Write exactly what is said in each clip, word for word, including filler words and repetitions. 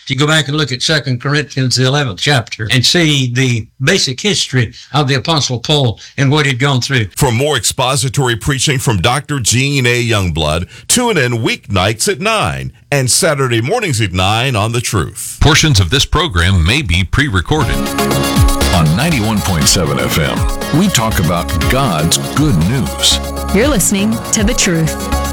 If you go back and look at Second Corinthians, the eleventh chapter, and see the basic history of the Apostle Paul and what he'd gone through. For more expository preaching from Doctor Gene A. Youngblood, tune in weeknights at nine and Saturday mornings at nine on The Truth. Portions of this program may be pre-recorded. On ninety-one point seven F M, we talk about God's good news. You're listening to The Truth.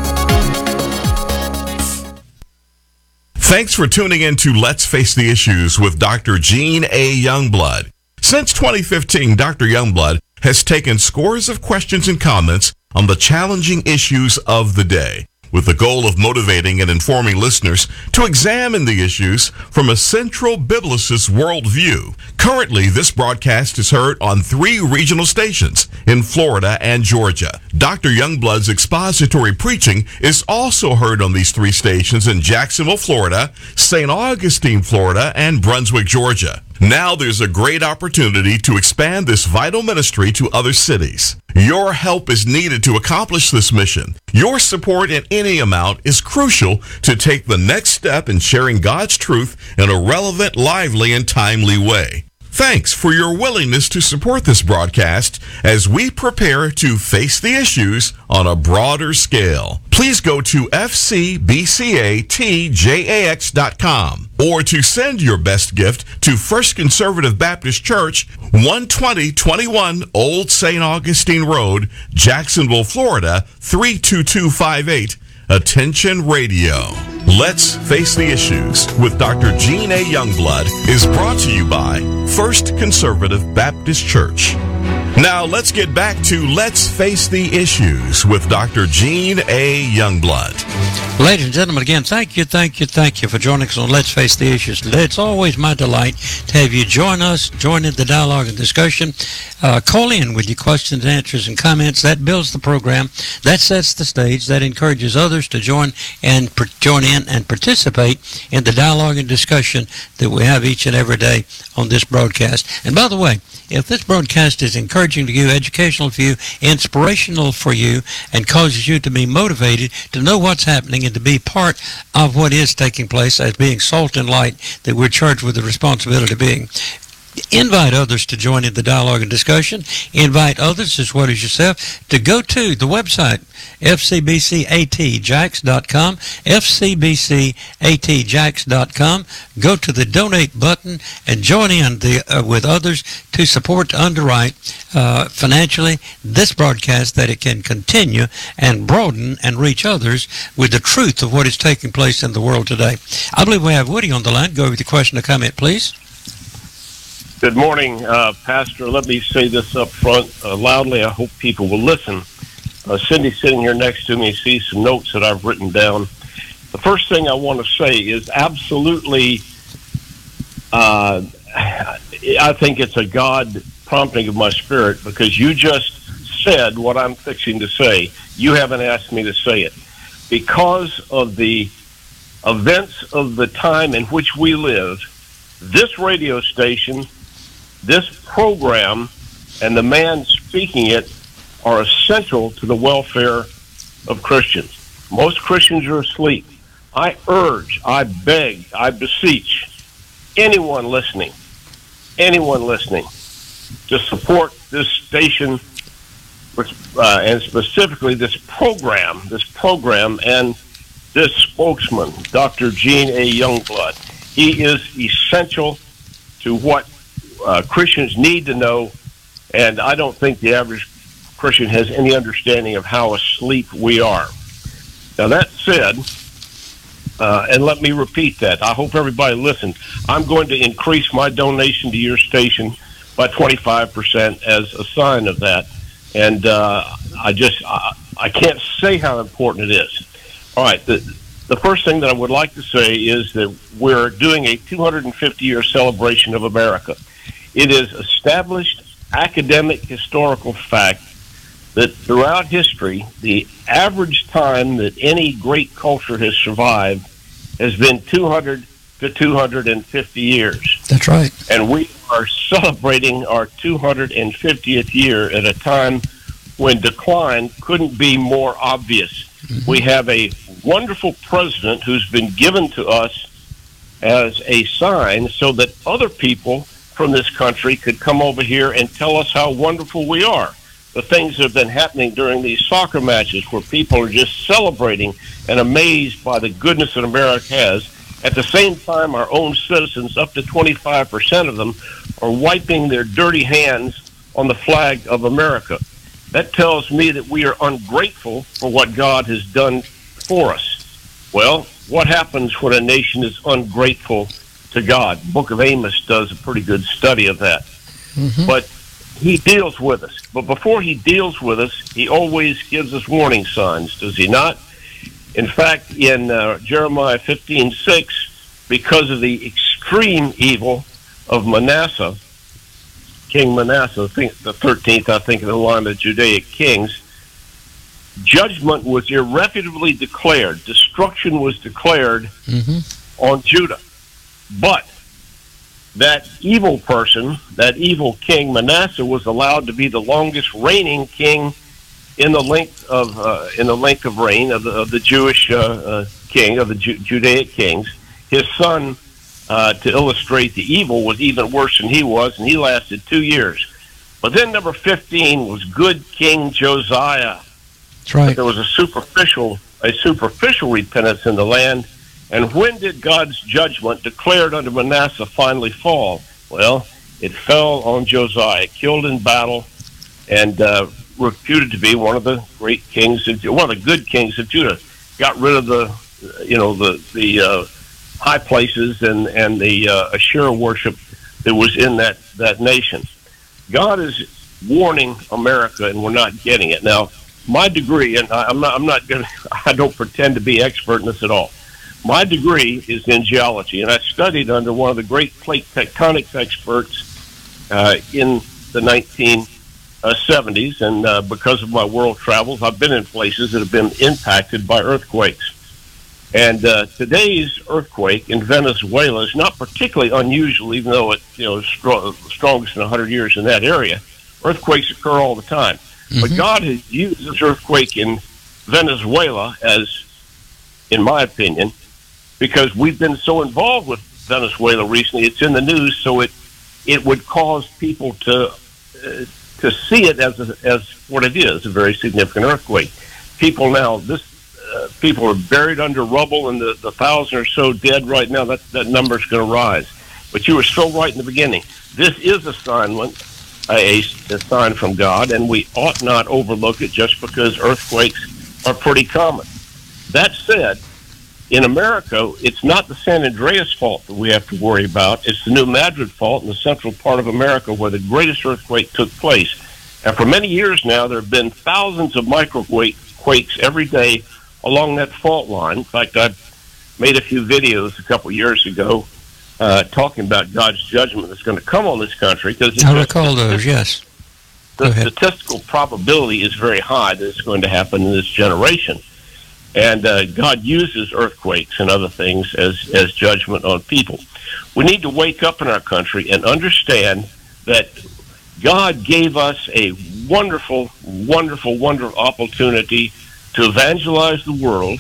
Thanks for tuning in to Let's Face the Issues with Doctor Gene A. Youngblood. Since twenty fifteen, Doctor Youngblood has taken scores of questions and comments on the challenging issues of the day, with the goal of motivating and informing listeners to examine the issues from a central biblicist worldview. Currently, this broadcast is heard on three regional stations in Florida and Georgia. Doctor Youngblood's expository preaching is also heard on these three stations in Jacksonville, Florida, Saint Augustine, Florida, and Brunswick, Georgia. Now there's a great opportunity to expand this vital ministry to other cities. Your help is needed to accomplish this mission. Your support in any amount is crucial to take the next step in sharing God's truth in a relevant, lively, and timely way. Thanks for your willingness to support this broadcast as we prepare to face the issues on a broader scale. Please go to f c b c a t j a x dot com or to send your best gift to First Conservative Baptist Church, one twenty twenty-one Old Saint Augustine Road, Jacksonville, Florida, three two two five eight. Attention Radio. Let's Face the Issues with Doctor Gene A. Youngblood is brought to you by First Conservative Baptist Church. Now let's get back to Let's Face the Issues with Doctor Gene A. Youngblood. Ladies and gentlemen, again, thank you, thank you, thank you for joining us on Let's Face the Issues. It's always my delight to have you join us, join in the dialogue and discussion. Uh, call in with your questions, answers, and comments. That builds the program. That sets the stage. That encourages others to join and per- join in and participate in the dialogue and discussion that we have each and every day on this broadcast. And by the way, if this broadcast is encouraging to you, educational for you, inspirational for you, and causes you to be motivated to know what's happening and to be part of what is taking place as being salt and light that we're charged with the responsibility of being, invite others to join in the dialogue and discussion. Invite others as well as yourself to go to the website, f c b c a t jax dot com, f c b c a t jax dot com. Go to the donate button and join in the, uh, with others to support, to underwrite uh, financially this broadcast, that it can continue and broaden and reach others with the truth of what is taking place in the world today. I believe we have Woody on the line. Go with your question or comment, please. Good morning, uh, Pastor. Let me say this up front uh, loudly. I hope people will listen. Uh, Cindy's sitting here next to me, sees some notes that I've written down. The first thing I want to say is absolutely, uh, I think it's a God prompting of my spirit, because you just said what I'm fixing to say. You haven't asked me to say it. Because of the events of the time in which we live, this radio station, this program, and the man speaking it are essential to the welfare of Christians. Most Christians are asleep. I urge, I beg, I beseech anyone listening, anyone listening, to support this station, which, uh, and specifically this program, this program, and this spokesman, Doctor Gene A. Youngblood. He is essential to what uh, Christians need to know, and I don't think the average Christian has any understanding of how asleep we are. Now, that said, uh, and let me repeat that. I hope everybody listens. I'm going to increase my donation to your station by twenty-five percent as a sign of that, and uh, I just, I, I can't say how important it is. All right, the, the first thing that I would like to say is that we're doing a two hundred fifty year celebration of America. It is established academic historical fact that throughout history, the average time that any great culture has survived has been two hundred to two hundred fifty years. That's right. And we are celebrating our two hundred fiftieth year at a time when decline couldn't be more obvious. Mm-hmm. We have a wonderful president who's been given to us as a sign so that other people from this country could come over here and tell us how wonderful we are. The things that have been happening during these soccer matches where people are just celebrating and amazed by the goodness that America has. At the same time, our own citizens, up to twenty-five percent of them, are wiping their dirty hands on the flag of America. That tells me that we are ungrateful for what God has done for us. Well, what happens when a nation is ungrateful to God? The Book of Amos does a pretty good study of that. Mm-hmm. But he deals with us. But before he deals with us, he always gives us warning signs, does he not? In fact, in uh, Jeremiah fifteen six, because of the extreme evil of Manasseh, King Manasseh, I think the thirteenth, I think, in the line of Judaic kings, judgment was irrefutably declared. Destruction was declared mm-hmm. on Judah. But that evil person, that evil king Manasseh, was allowed to be the longest reigning king in the length of uh, in the length of reign of the, of the Jewish uh, uh, king of the Ju- Judaic kings. His son, uh, to illustrate the evil, was even worse than he was, and he lasted two years. But then number fifteen was good King Josiah. That's right. But there was a superficial a superficial repentance in the land. And when did God's judgment declared under Manasseh finally fall? Well, it fell on Josiah, killed in battle, and uh, reputed to be one of the great kings of one of the good kings of Judah. Got rid of the, you know, the the uh, high places and and the uh, Asherah worship that was in that that nation. God is warning America, and we're not getting it now. My degree, and I, I'm not I'm not going. I don't pretend to be expert in this at all. My degree is in geology, and I studied under one of the great plate tectonics experts uh, in the nineteen seventies, and uh, because of my world travels, I've been in places that have been impacted by earthquakes. And uh, today's earthquake in Venezuela is not particularly unusual, even though it's you know stro- strongest in one hundred years in that area. Earthquakes occur all the time. Mm-hmm. But God has used this earthquake in Venezuela as, in my opinion, because we've been so involved with Venezuela recently, it's in the news, so it it would cause people to uh, to see it as a, as what it is, a very significant earthquake. People now, this uh, people are buried under rubble, and the, the thousand or so dead right now. That that number is going to rise. But you were so right in the beginning. This is a sign, a, a sign from God, and we ought not overlook it just because earthquakes are pretty common. That said, in America, it's not the San Andreas fault that we have to worry about. It's the New Madrid fault in the central part of America where the greatest earthquake took place. And for many years now, there have been thousands of microquakes every day along that fault line. In fact, I made a few videos a couple years ago uh, talking about God's judgment that's going to come on this country. Because I recall those, yes. The statistical probability is very high that it's going to happen in this generation. And uh, God uses earthquakes and other things as, as judgment on people. We need to wake up in our country and understand that God gave us a wonderful, wonderful, wonderful opportunity to evangelize the world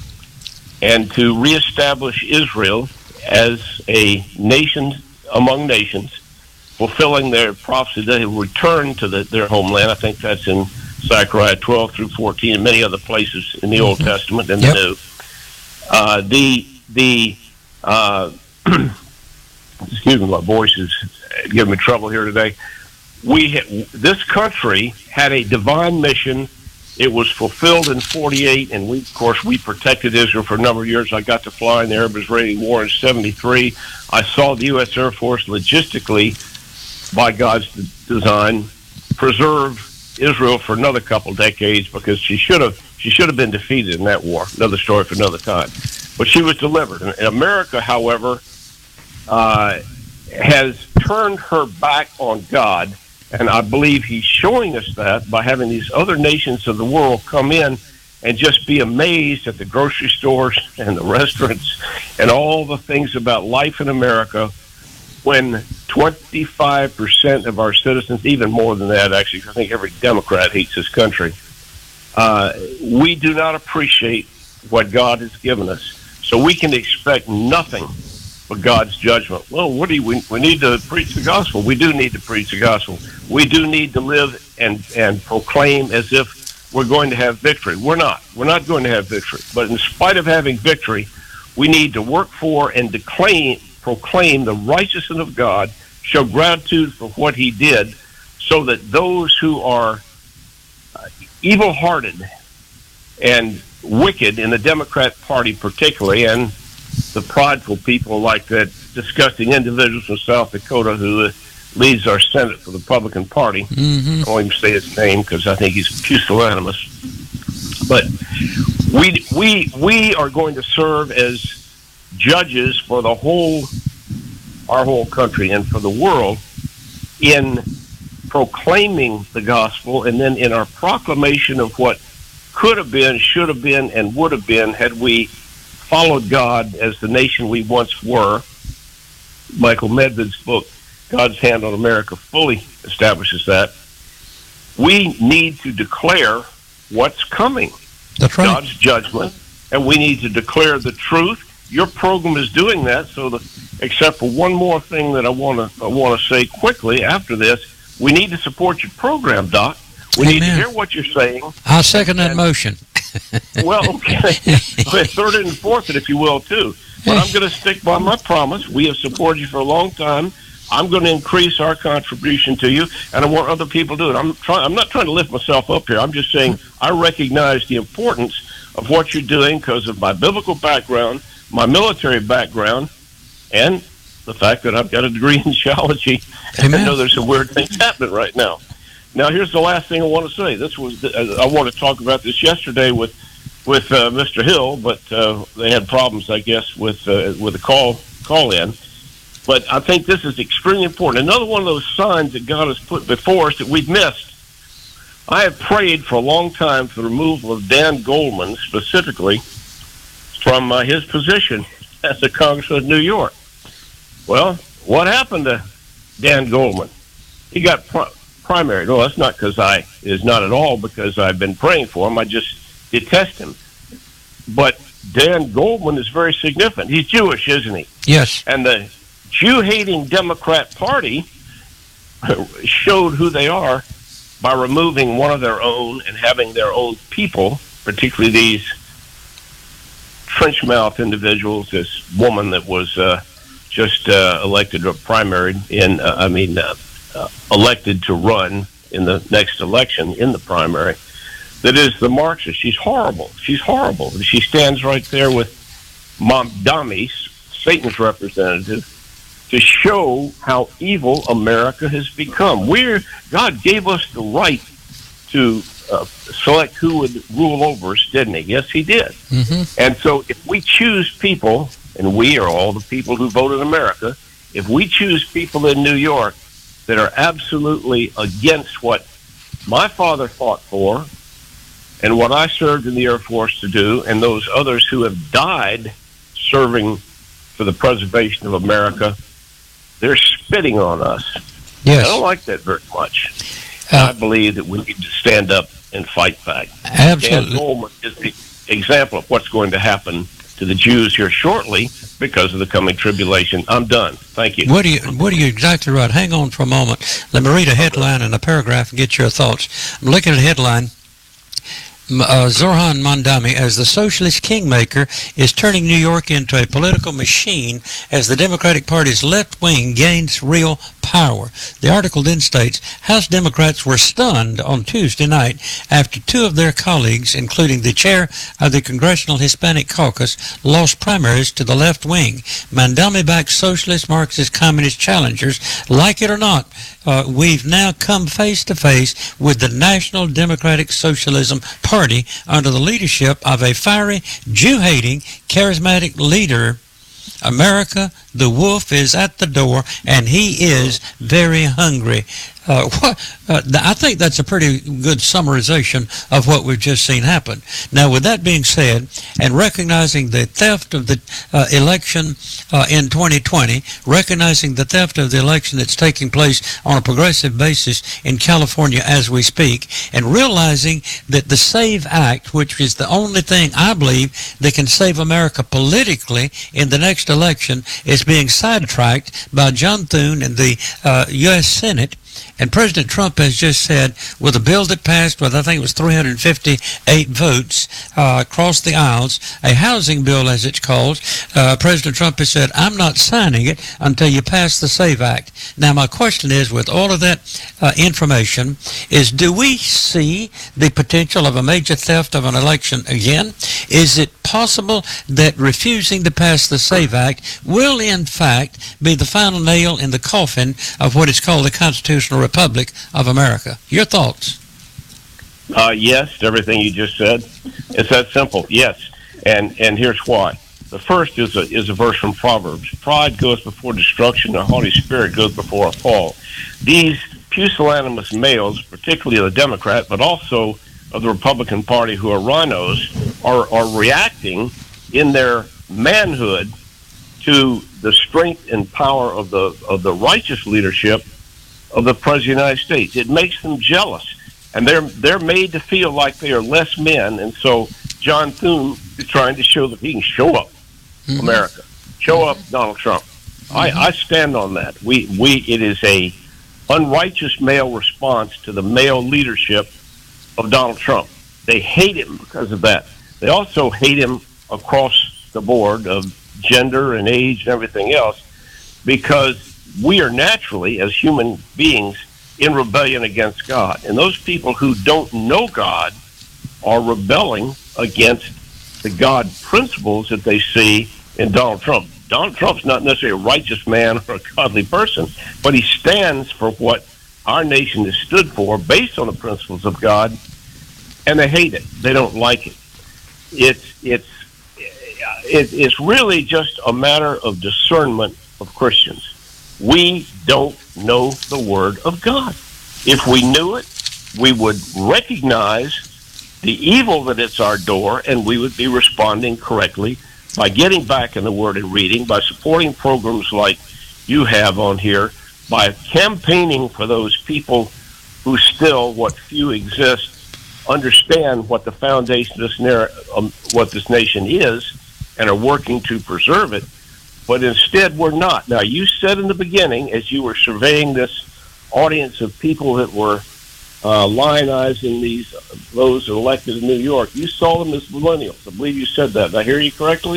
and to reestablish Israel as a nation among nations, fulfilling their prophecy that they will return to the, their homeland. I think that's in Zechariah twelve through fourteen, and many other places in the Old Testament and yep. the New. Uh, the the uh, excuse me, my voice is giving me trouble here today. We ha- this country had a divine mission. It was fulfilled in forty-eight, and we, of course, we protected Israel for a number of years. I got to fly in the Arab-Israeli War in seventy-three. I saw the U S Air Force logistically, by God's d- design, preserve Israel for another couple decades because she should have she should have been defeated in that war. Another story for another time. But she was delivered. And America, however, uh, has turned her back on God, and I believe he's showing us that by having these other nations of the world come in and just be amazed at the grocery stores and the restaurants and all the things about life in America when twenty-five percent of our citizens, even more than that, actually, I think every Democrat hates this country, uh, we do not appreciate what God has given us. So we can expect nothing but God's judgment. Well, what do you, we, we need to preach the gospel. We do need to preach the gospel. We do need to live and, and proclaim as if we're going to have victory. We're not. We're not going to have victory. But in spite of having victory, we need to work for and declaim, proclaim the righteousness of God, show gratitude for what he did, so that those who are uh, evil-hearted and wicked in the Democrat Party particularly, and the prideful people like that disgusting individual from South Dakota who uh, leads our Senate for the Republican Party. Mm-hmm. I won't even say his name because I think he's pusillanimous. But we we we are going to serve as judges for the whole, our whole country and for the world in proclaiming the gospel, and then in our proclamation of what could have been, should have been, and would have been had we followed God as the nation we once were. Michael Medved's book, God's Hand on America, fully establishes that. We need to declare what's coming. That's right. God's judgment, and we need to declare the truth. Your program is doing that, so the, except for one more thing that I want to I want to say quickly after this, we need to support your program, Doc. We Amen. need to hear what you're saying. I'll second that motion. Well, okay. Third it and fourth it, if you will, too. But I'm going to stick by my promise. We have supported you for a long time. I'm going to increase our contribution to you, and I want other people to do it. I'm trying. I'm not trying to lift myself up here. I'm just saying I recognize the importance of what you're doing because of my biblical background, my military background, and the fact that I've got a degree in geology. Amen. I know there's some weird things happening right now. Now, here's the last thing I want to say. This was I want to talk about this yesterday with with uh, Mister Hill, but uh, they had problems, I guess, with uh, with the call call in. But I think this is extremely important. Another one of those signs that God has put before us that we've missed. I have prayed for a long time for the removal of Dan Goldman, specifically from uh, his position as a congressman of New York. Well, what happened to Dan Goldman? He got pri- primaried. No, that's not because I, is not at all because I've been praying for him. I just detest him. But Dan Goldman is very significant. He's Jewish, isn't he? Yes. And the Jew-hating Democrat Party showed who they are by removing one of their own and having their own people, particularly these trench-mouth individuals, this woman that was uh, just uh, elected or primaried in, uh, I mean, uh, uh, elected to run in the next election in the primary, that is the Marxist. She's horrible. She's horrible. She stands right there with Mamdani, Satan's representative, to show how evil America has become. We're, God gave us the right to uh, select who would rule over us, didn't he? Yes, he did. Mm-hmm. And so if we choose people, and we are all the people who voted in America, if we choose people in New York that are absolutely against what my father fought for and what I served in the Air Force to do, and those others who have died serving for the preservation of America, they're spitting on us. Yes. I don't like that very much. Uh, I believe that we need to stand up and fight back. Absolutely. Dan Goldman is the example of what's going to happen to the Jews here shortly because of the coming tribulation. I'm done. Thank you. What are you, what are you exactly right? Hang on for a moment. Let me read a headline and a paragraph and get your thoughts. I'm looking at a headline. Uh, Zoran Mamdani, as the socialist kingmaker, is turning New York into a political machine as the Democratic Party's left wing gains real power. The article then states, House Democrats were stunned on Tuesday night after two of their colleagues, including the chair of the Congressional Hispanic Caucus, lost primaries to the left wing. Mamdani-backed socialist, Marxist, communist challengers, like it or not, uh, we've now come face to face with the National Democratic Socialism Party under the leadership of a fiery, Jew-hating, charismatic leader. America, the wolf is at the door, and he is very hungry. Uh, what, uh, I think that's a pretty good summarization of what we've just seen happen. Now, with that being said, and recognizing the theft of the uh, election uh, in twenty twenty, recognizing the theft of the election that's taking place on a progressive basis in California as we speak, and realizing that the SAVE Act, which is the only thing I believe that can save America politically in the next election, is was being sidetracked by John Thune and the uh, U S Senate. And President Trump has just said, with a bill that passed with, I think it was three hundred fifty-eight votes uh, across the aisles, a housing bill as it's called, uh, President Trump has said, I'm not signing it until you pass the SAVE Act. Now, my question is, with all of that uh, information, is do we see the potential of a major theft of an election again? Is it possible that refusing to pass the SAVE Act will, in fact, be the final nail in the coffin of what is called the Constitutional Republic of America? Your thoughts? Uh, yes, to everything you just said. It's that simple. Yes, and and here's why. The first is a is a verse from Proverbs. Pride goes before destruction, a haughty spirit goes before a fall. These pusillanimous males, particularly of the Democrat, but also of the Republican Party, who are rhinos, are are reacting in their manhood to the strength and power of the of the righteous leadership of the President of the United States. It makes them jealous, and they're they're made to feel like they are less men. And so John Thune is trying to show that he can show up mm-hmm. America, show up Donald Trump. Mm-hmm. I, I stand on that. We we it is a unrighteous male response to the male leadership of Donald Trump. They hate him because of that. They also hate him across the board of gender and age and everything else, because we are naturally, as human beings, in rebellion against God. And those people who don't know God are rebelling against the God principles that they see in Donald Trump. Donald Trump's not necessarily a righteous man or a godly person, but he stands for what our nation has stood for based on the principles of God, and they hate it. They don't like it. It's, it's, it's really just a matter of discernment of Christians. We don't know the Word of God. If we knew it, we would recognize the evil that it's our door, and we would be responding correctly by getting back in the Word and reading, by supporting programs like you have on here, by campaigning for those people who still, what few exist, understand what the foundation of this, narr- um, what this nation is, and are working to preserve it. But instead, we're not. Now, you said in the beginning, as you were surveying this audience of people that were uh, lionizing these those elected in New York, you saw them as millennials. I believe you said that. Did I hear you correctly?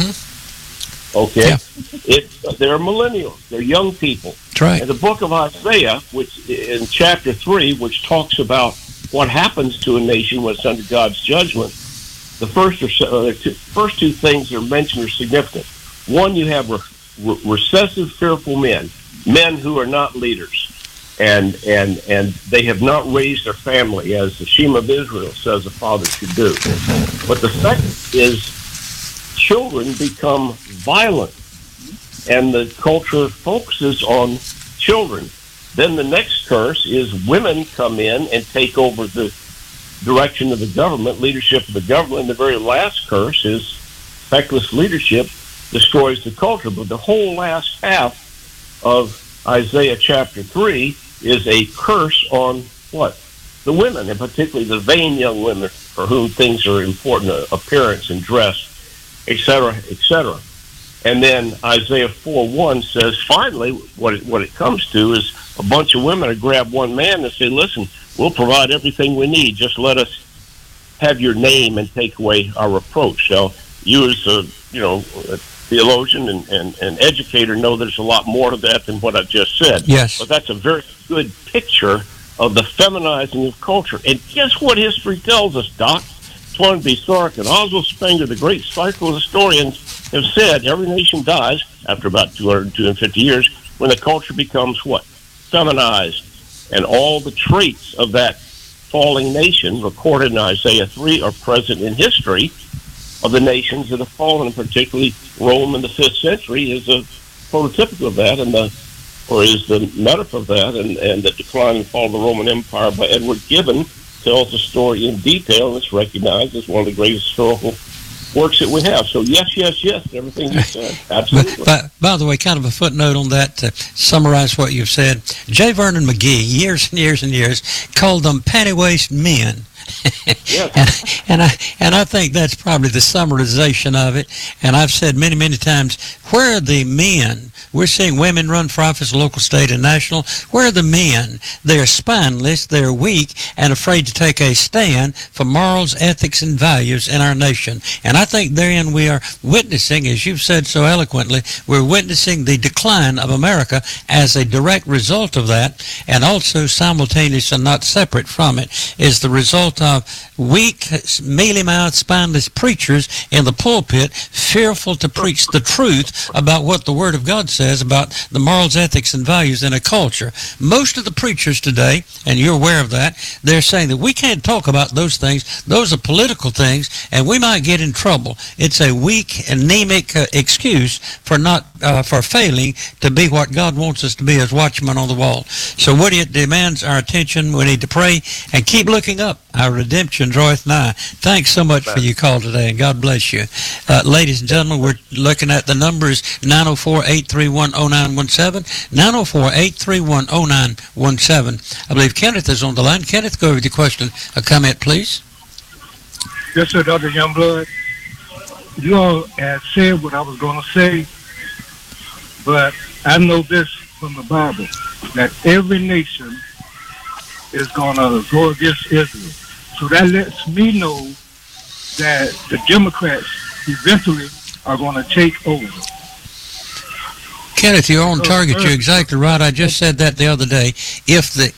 Mm-hmm. Okay. Yeah. It, they're millennials. They're young people. That's right. And the book of Isaiah, which in chapter three, which talks about what happens to a nation when it's under God's judgment, the first, or, uh, two, first two things that are mentioned are significant. One, you have re- re- recessive, fearful men, men who are not leaders, and and and they have not raised their family as the Shema of Israel says a father should do. But the second is children become violent, and the culture focuses on children. Then the next curse is women come in and take over the direction of the government, leadership of the government. And the very last curse is feckless leadership destroys the culture. But the whole last half of Isaiah chapter three is a curse on what? The women, and particularly the vain young women for whom things are important, uh, appearance and dress, et cetera, et cetera. And then Isaiah four one says, finally, what it, what it comes to is a bunch of women to grab one man and say, listen, we'll provide everything we need. Just let us have your name and take away our reproach. So you as a, you know, a theologian and, and, and educator know there's a lot more to that than what I just said. Yes. But that's a very good picture of the feminizing of culture. And guess what history tells us, Doc? Toynbee Thorpe and Oswald Spengler, the great psycho historians, have said every nation dies after about two hundred, two hundred fifty years when the culture becomes what? Feminized. And all the traits of that falling nation recorded in Isaiah three are present in history of the nations that have fallen, and particularly Rome in the fifth century is a prototypical of that, and the or is the metaphor of that, and, and the decline and fall of the Roman Empire by Edward Gibbon tells the story in detail, and it's recognized as one of the greatest historical works that we have. So yes, yes, yes, everything you said, absolutely. But, but, by the way, kind of a footnote on that to summarize what you've said, J. Vernon McGee, years and years and years, called them panty-waist men. Yes. and, and I and I think that's probably the summarization of it. And I've said many, many times, where are the men? We're seeing women run for office, local, state, and national. Where are the men? They're spineless, they're weak, and afraid to take a stand for morals, ethics, and values in our nation. And I think therein we are witnessing, as you've said so eloquently, we're witnessing the decline of America as a direct result of that, and also simultaneous and not separate from it, is the result of weak, mealy-mouthed, spineless preachers in the pulpit, fearful to preach the truth about what the Word of God says about the morals, ethics, and values in a culture. Most of the preachers today, and you're aware of that, they're saying that we can't talk about those things. Those are political things, and we might get in trouble. It's a weak, anemic uh, excuse for not uh, for failing to be what God wants us to be as watchmen on the wall. So Woody, it demands our attention. We need to pray and keep looking up. Our redemption draweth nigh. Thanks so much for your call today, and God bless you. Uh, ladies and gentlemen, we're looking at the numbers nine oh four, eight three one, oh nine one seven, nine oh four, eight three one, oh nine one seven. I believe Kenneth is on the line. Kenneth, go over with your question. A comment, please. Yes, sir, Doctor Youngblood. You all had said what I was going to say, but I know this from the Bible, that every nation is going to go against Israel. So that lets me know that the Democrats eventually are going to take over. Kenneth, you're on target. You're exactly right. I just said that the other day. If the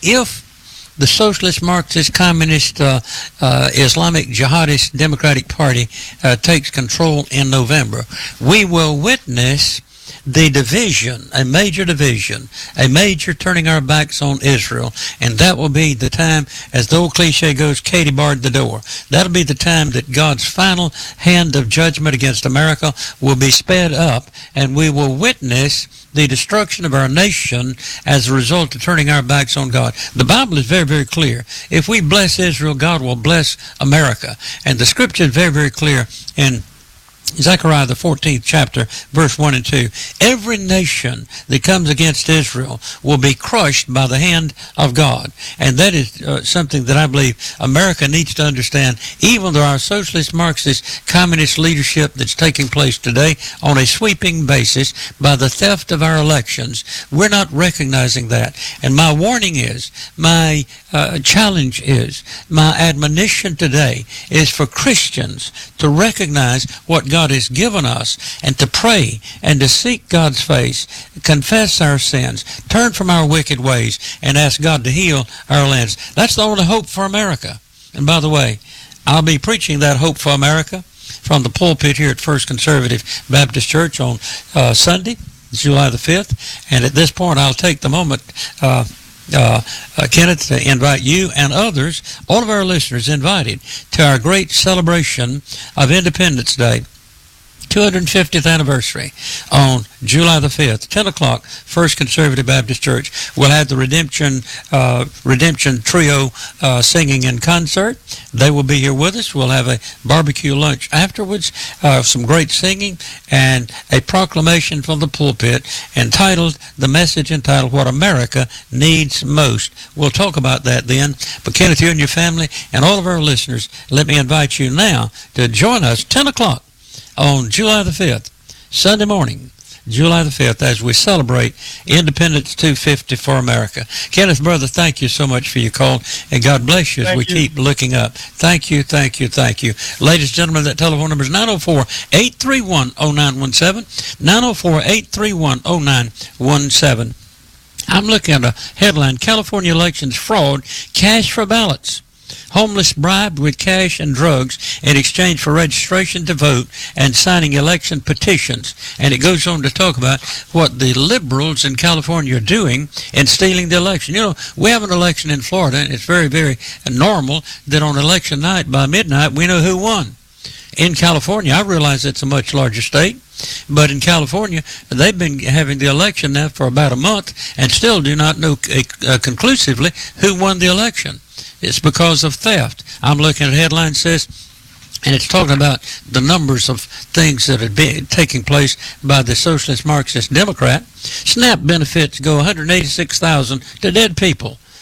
if the Socialist, Marxist, Communist, uh, uh, Islamic, Jihadist Democratic Party uh, takes control in November, we will witness the division, a major division, a major turning our backs on Israel, and that will be the time, as the old cliche goes, Katie barred the door. That'll be the time that God's final hand of judgment against America will be sped up, and we will witness the destruction of our nation as a result of turning our backs on God. The Bible is very, very clear. If we bless Israel, God will bless America. And the scripture is very, very clear in Zechariah, the fourteenth chapter, verse one and two. Every nation that comes against Israel will be crushed by the hand of God. And that is uh, something that I believe America needs to understand, even though our socialist, Marxist, communist leadership that's taking place today on a sweeping basis by the theft of our elections, we're not recognizing that. And my warning is, my uh, challenge is, my admonition today is for Christians to recognize what God God has given us, and to pray and to seek God's face, confess our sins, turn from our wicked ways, and ask God to heal our lands. That's the only hope for America. And by the way, I'll be preaching that hope for America from the pulpit here at First Conservative Baptist Church on uh, Sunday, July the fifth. And at this point, I'll take the moment, uh, Uh, uh, Kenneth, to invite you and others, all of our listeners invited to our great celebration of Independence Day, two hundred fiftieth anniversary on July the fifth, ten o'clock, First Conservative Baptist Church. We'll have the Redemption uh, Redemption Trio uh, singing in concert. They will be here with us. We'll have a barbecue lunch afterwards, uh, some great singing, and a proclamation from the pulpit entitled, the message entitled, What America Needs Most. We'll talk about that then. But Kenneth, you and your family and all of our listeners, let me invite you now to join us ten o'clock on July the fifth, Sunday morning, July the fifth, as we celebrate Independence two fifty for America. Kenneth, brother, thank you so much for your call, and God bless you as Thank we you. keep looking up. Thank you, thank you, thank you. Ladies and gentlemen, that telephone number is nine oh four, eight three one, oh nine one seven, nine oh four, eight three one, oh nine one seven. I'm looking at a headline, California elections fraud, cash for ballots. Homeless bribed with cash and drugs in exchange for registration to vote and signing election petitions. And it goes on to talk about what the liberals in California are doing in stealing the election. You know, we have an election in Florida, and it's very, very normal that on election night by midnight we know who won. In California, I realize it's a much larger state, but in California, they've been having the election now for about a month and still do not know uh, conclusively who won the election. It's because of theft. I'm looking at a headline that says, and it's talking about the numbers of things that are being, taking place by the Socialist Marxist Democrat. SNAP benefits go one hundred eighty-six thousand to dead people.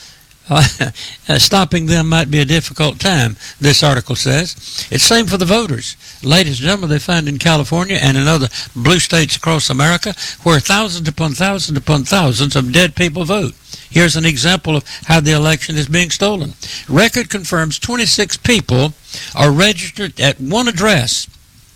Uh, stopping them might be a difficult time, this article says. It's same for the voters. Ladies and gentlemen, they find in California and in other blue states across America where thousands upon thousands upon thousands of dead people vote. Here's an example of how the election is being stolen. Record confirms twenty-six people are registered at one address.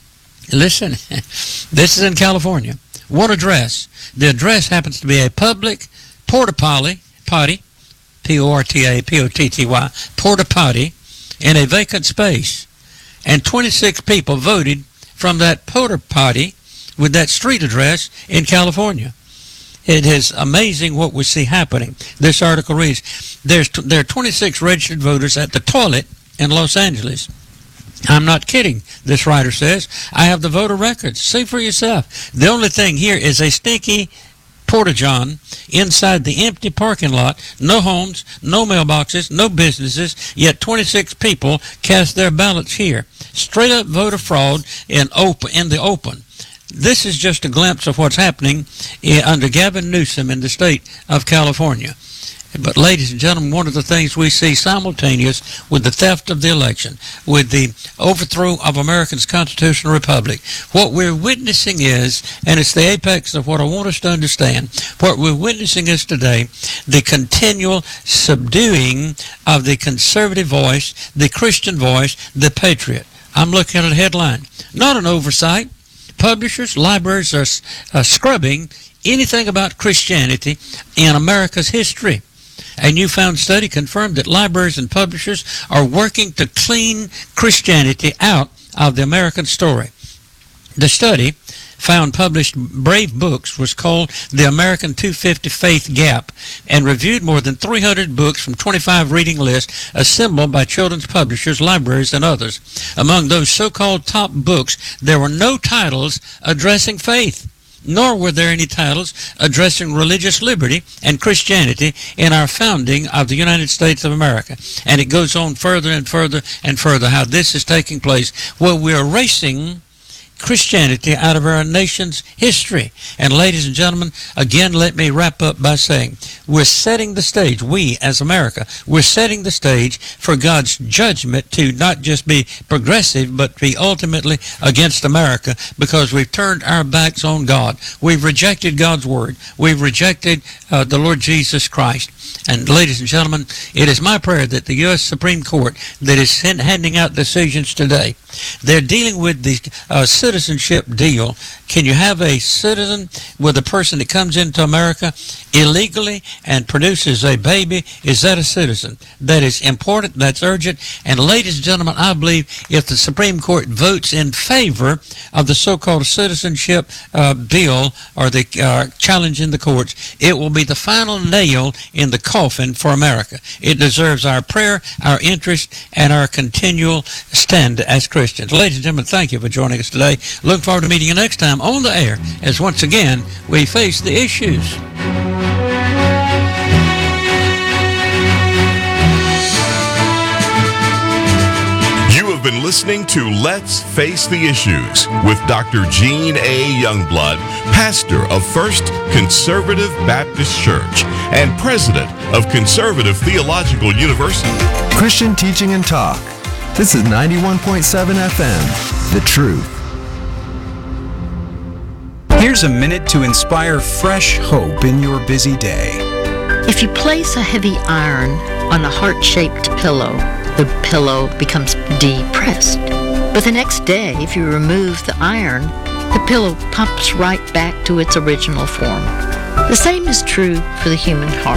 Listen, this is in California. One address. The address happens to be a public porta potty, potty, P O R T A P O T T Y, porta potty, in a vacant space. And twenty-six people voted from that porta potty with that street address in California. It is amazing what we see happening. This article reads, There's t- there are twenty-six registered voters at the toilet in Los Angeles. I'm not kidding, this writer says. I have the voter records. See for yourself. The only thing here is a stinky porta-john inside the empty parking lot. No homes, no mailboxes, no businesses, yet twenty-six people cast their ballots here. Straight up voter fraud in open in the open. This is just a glimpse of what's happening under Gavin Newsom in the state of California. But, ladies and gentlemen, one of the things we see simultaneous with the theft of the election, with the overthrow of America's constitutional republic, what we're witnessing is, and it's the apex of what I want us to understand, what we're witnessing is today the continual subduing of the conservative voice, the Christian voice, the patriot. I'm looking at a headline. Not an oversight. Publishers, libraries are uh, scrubbing anything about Christianity in America's history. A newfound study confirmed that libraries and publishers are working to clean Christianity out of the American story. The study found published Brave Books was called The American two fifty Faith Gap and reviewed more than three hundred books from twenty-five reading lists assembled by children's publishers, libraries, and others. Among those so-called top books, there were no titles addressing faith, nor were there any titles addressing religious liberty and Christianity in our founding of the United States of America. And it goes on further and further and further how this is taking place, where we're erasing Christianity out of our nation's history. And ladies and gentlemen, again, let me wrap up by saying we're setting the stage, we as America, we're setting the stage for God's judgment to not just be progressive, but be ultimately against America, because we've turned our backs on God. We've rejected God's word. We've rejected uh, the Lord Jesus Christ. And ladies and gentlemen, it is my prayer that the U S Supreme Court that is handing out decisions today, they're dealing with the uh, citizenship deal. Can you have a citizen with a person that comes into America illegally and produces a baby? Is that a citizen? That is important. That's urgent. And ladies and gentlemen, I believe if the Supreme Court votes in favor of the so-called citizenship uh, bill or the uh, challenge in the courts, it will be the final nail in the coffin for America. It deserves our prayer, our interest, and our continual stand as Christians. Ladies and gentlemen, thank you for joining us today. Look forward to meeting you next time on the air as once again we face the issues. You have been listening to Let's Face the Issues with Doctor Gene A. Youngblood, pastor of First Conservative Baptist Church and president of Conservative Theological University. Christian teaching and talk. This is ninety-one point seven F M, The Truth. Here's a minute to inspire fresh hope in your busy day. If you place a heavy iron on a heart-shaped pillow, the pillow becomes depressed. But the next day, if you remove the iron, the pillow pops right back to its original form. The same is true for the human heart.